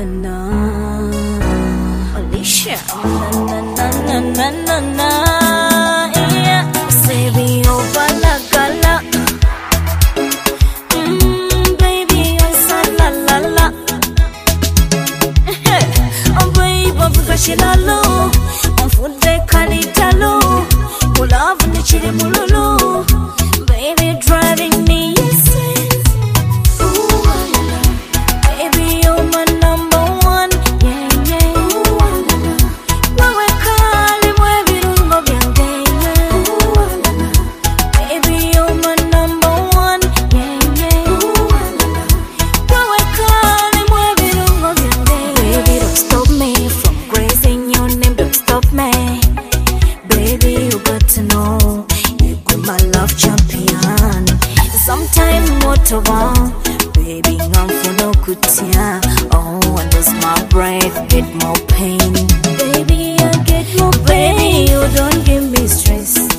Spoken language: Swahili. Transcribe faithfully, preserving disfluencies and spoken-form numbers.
na na. Alicia. Na na na na na na. Yeah. Baby, oh bala gala. Mmm, baby, oh sa la la la. Oh baby, babuka shilalo. On fude kalitalo. Love ni chiri mululu. Baby, driving me insane. Ooh, la la. Baby, you're my number one. Yeah, yeah. Ooh, la la. Wewe kali mwe virungo vyange. Ooh, la la. Baby, you're my number one. Yeah, yeah. Ooh, la la. Wewe kali mwe virungo vyange. Baby, don't stop me from praising your name. Don't stop me. Baby, you got to know you're my love champion. Sometimes more to want, baby, I'm for no kutia. Oh, and lose my breath, get more pain. Baby, I get more pain. You don't give me stress.